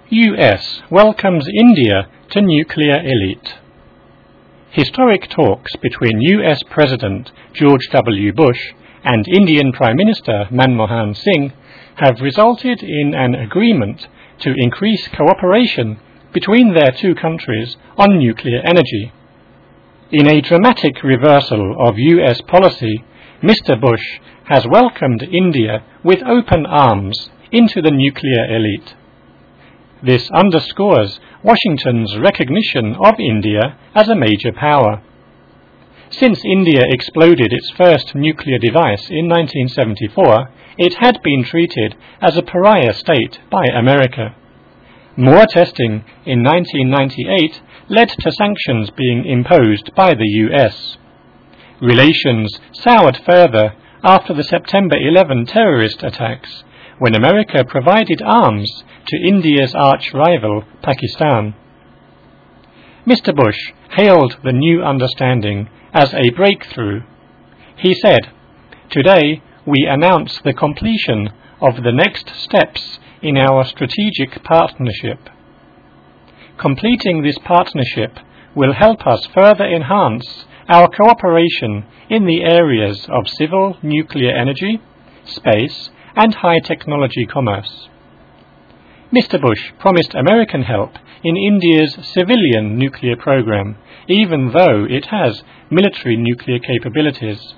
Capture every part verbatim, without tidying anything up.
U S welcomes India to nuclear elite. Historic talks between U S President George W. Bush and Indian Prime Minister Manmohan Singh have resulted in an agreement to increase cooperation between their two countries on nuclear energy. In a dramatic reversal of U S policy, Mister Bush has welcomed India with open arms into the nuclear elite. This underscores Washington's recognition of India as a major power. Since India exploded its first nuclear device in nineteen seventy-four, it had been treated as a pariah state by America. More testing in nineteen ninety-eight led to sanctions being imposed by the U S. Relations soured further after the September eleventh terrorist attacks, when America provided arms to India's arch-rival Pakistan. Mister Bush hailed the new understanding as a breakthrough. He said, "Today we announce the completion of the next steps in our strategic partnership. Completing this partnership will help us further enhance our cooperation in the areas of civil nuclear energy, space, and high-technology commerce." Mister Bush promised American help in India's civilian nuclear program, even though it has military nuclear capabilities.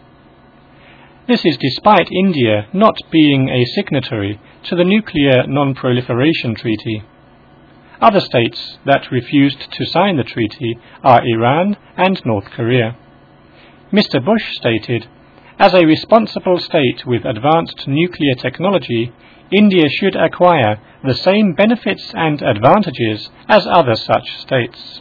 This is despite India not being a signatory to the Nuclear Non-Proliferation Treaty. Other states that refused to sign the treaty are Iran and North Korea. Mister Bush stated, "As a responsible state with advanced nuclear technology, India should acquire the same benefits and advantages as other such states."